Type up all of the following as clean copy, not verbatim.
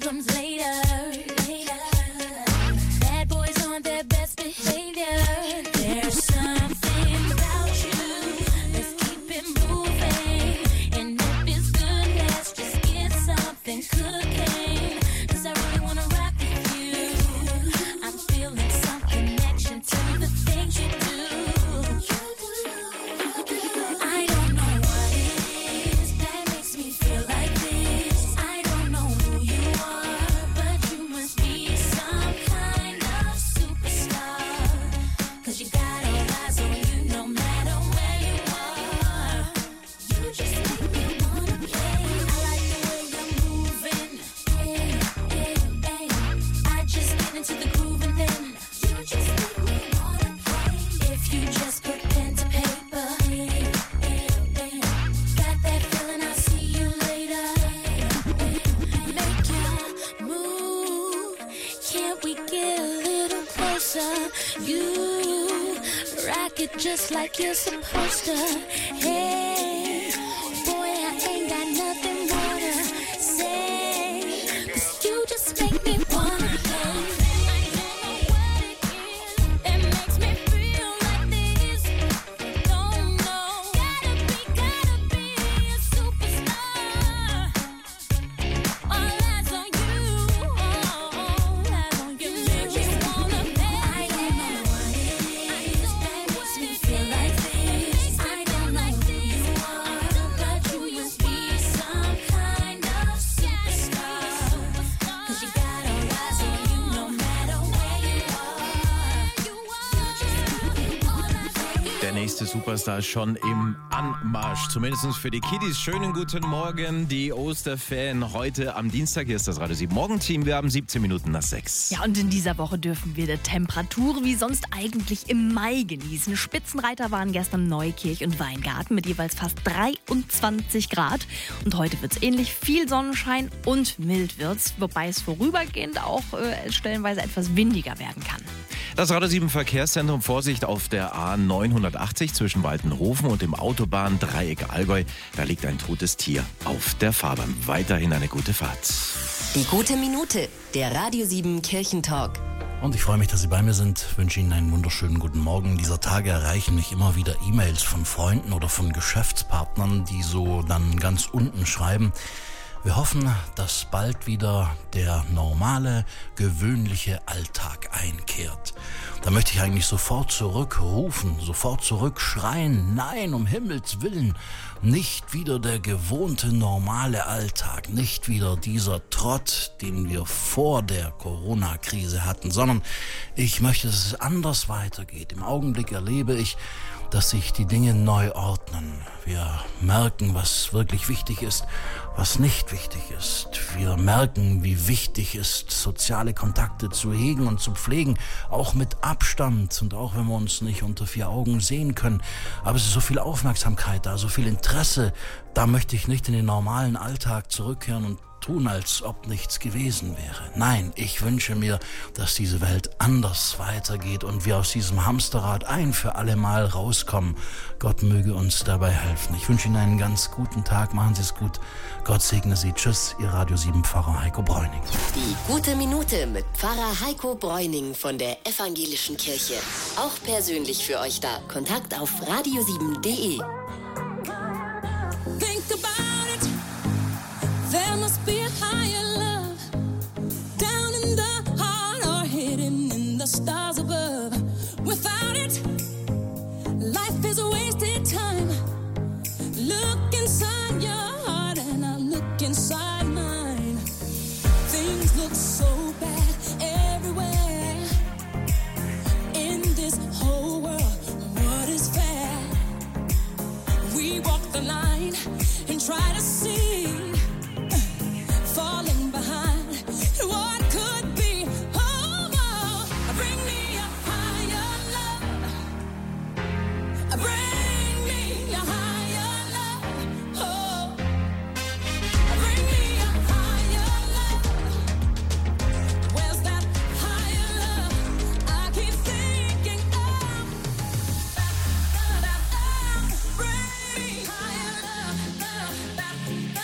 problems later. Bad boys on their best behavior. There's something about you. Let's keep it moving. And if it's good, let's just get something cooking. 'Cause I really wanna rock with you. I'm feeling some connection to the things you do. I don't know what it is that makes me feel like this. I don't know who you are, but you must be some kind of superstar. 'Cause you got all eyes on you no matter where you are. You just make me wanna play. I like the way you're moving. Hey, hey, hey. I just get into the groove and then you just make me wanna play. If you just put pen to paper. Hey, hey, hey. Got that feeling, I'll see you later. Make your move. Can't we get a little closer? You rock it just like you're supposed to. Hey, boy, I ain't got nothing more to say. 'Cause you just make me wanna play. I don't know what it is that makes me feel like this. Don't know. Gotta be a superstar. All eyes on you. All eyes on you. You just wanna play. I don't know what it is that makes me feel like this. I don't know who you are, but you must be some kind of superstar. 'Cause you got all eyes on you no matter where you are. You just make me wanna play. Der nächste Superstar ist schon im Anmarsch, zumindest für die Kiddies. Schönen guten Morgen, die Osterferien heute am Dienstag. Hier ist das Radio 7 Morgenteam. Wir haben 17 Minuten nach 6. Ja, und in dieser Woche dürfen wir die Temperatur wie sonst eigentlich im Mai genießen. Spitzenreiter waren gestern Neukirch und Weingarten mit jeweils fast 23 Grad. Und heute wird es ähnlich, viel Sonnenschein und mild wird's, wobei es vorübergehend auch stellenweise etwas windiger werden kann. Das Radio 7 Verkehrszentrum, Vorsicht auf der A980 zwischen Waltenhofen und dem Autobahndreieck Allgäu. Da liegt ein totes Tier auf der Fahrbahn. Weiterhin eine gute Fahrt. Die gute Minute, der Radio 7 Kirchentalk. Und ich freue mich, dass Sie bei mir sind. Ich wünsche Ihnen einen wunderschönen guten Morgen. Dieser Tage erreichen mich immer wieder E-Mails von Freunden oder von Geschäftspartnern, die so dann ganz unten schreiben: Wir hoffen, dass bald wieder der normale, gewöhnliche Alltag einkehrt. Da möchte ich eigentlich sofort zurückrufen, sofort zurückschreien: Nein, um Himmels Willen, nicht wieder der gewohnte, normale Alltag, nicht wieder dieser Trott, den wir vor der Corona-Krise hatten, sondern ich möchte, dass es anders weitergeht. Im Augenblick erlebe ich, dass sich die Dinge neu ordnen. Wir merken, was wirklich wichtig ist, was nicht wichtig ist. Wir merken, wie wichtig ist, soziale Kontakte zu hegen und zu pflegen, auch mit Abstand und auch wenn wir uns nicht unter 4 Augen sehen können. Aber es ist so viel Aufmerksamkeit da, so viel Interesse. Da möchte ich nicht in den normalen Alltag zurückkehren und tun, als ob nichts gewesen wäre. Nein, ich wünsche mir, dass diese Welt anders weitergeht und wir aus diesem Hamsterrad ein für alle Mal rauskommen. Gott möge uns dabei helfen. Ich wünsche Ihnen einen ganz guten Tag. Machen Sie es gut. Gott segne Sie. Tschüss, Ihr Radio 7 Pfarrer Heiko Bräuning. Die gute Minute mit Pfarrer Heiko Bräuning von der Evangelischen Kirche. Auch persönlich für euch da. Kontakt auf radio7.de. Think about it. There must be a higher love down in the heart or hidden in the stars above. Without it, life is a wasted time. Look inside your heart and I'll look inside mine. Things look so bad everywhere in this whole world. What is fair? We walk the line and try to see, falling behind what could be. Oh, oh, bring me a higher love. Bring me a higher love. Oh, bring me a higher love. Where's that higher love I keep thinking of? Bring me higher love.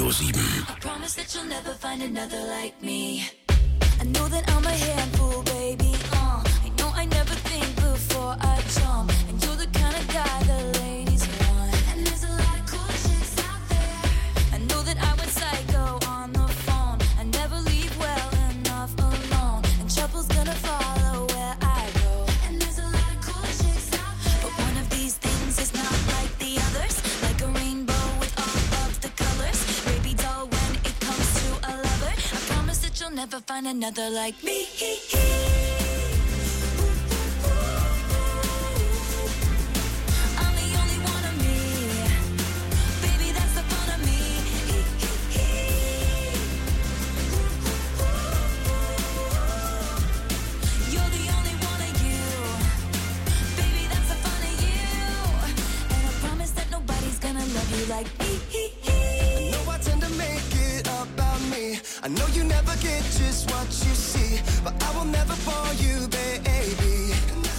Radio 7. I promise that you'll never find another like me. I know that I'm a handful, baby. I know I never think before I jump. And you're the kind of guy the ladies want. And there's a lot of cool chicks out there. I know that I went psycho on the phone. I never leave well enough alone. And trouble's gonna follow where I go. And there's a lot of cool chicks out there. But one of these things is not like the others. Like a rainbow with all of the colors. Baby doll, when it comes to a lover, I promise that you'll never find another like me. I'm the only one of me. Baby, that's the fun of me. You're the only one of you. Baby, that's the fun of you. And I promise that nobody's gonna love you like me. I know I tend to make it about me. I know you never get just what you see, but I will never bore you, baby.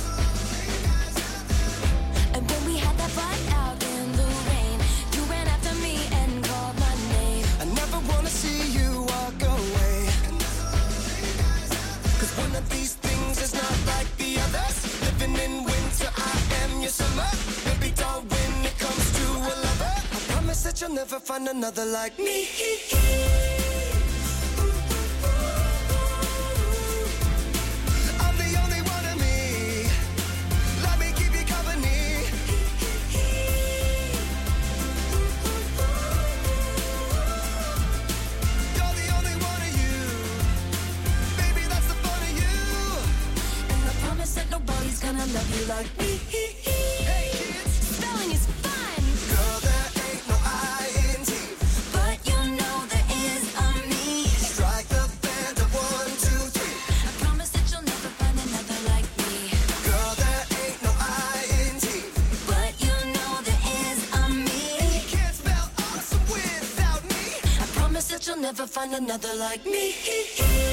And when we had that fight out in the rain, you ran after me and called my name. I never wanna see you walk away. Cause one of these things is not like the others. Living in winter, I am your summer. Baby doll, when it comes to a lover, I promise that you'll never find another like me. I'm the only one of me. Let me keep you company. You're the only one of you. Baby, that's the fun of you. And I promise that nobody's gonna love you like me. Hey kids, Spelling is fun, girl, there ain't no I-N-T. but you know there is a me. Strike the band of 1, 2, 3. I promise that you'll never find another like me. Girl, there ain't no I-N-T. But you know there is a me. You can't spell awesome without me. I promise that you'll never find another like me.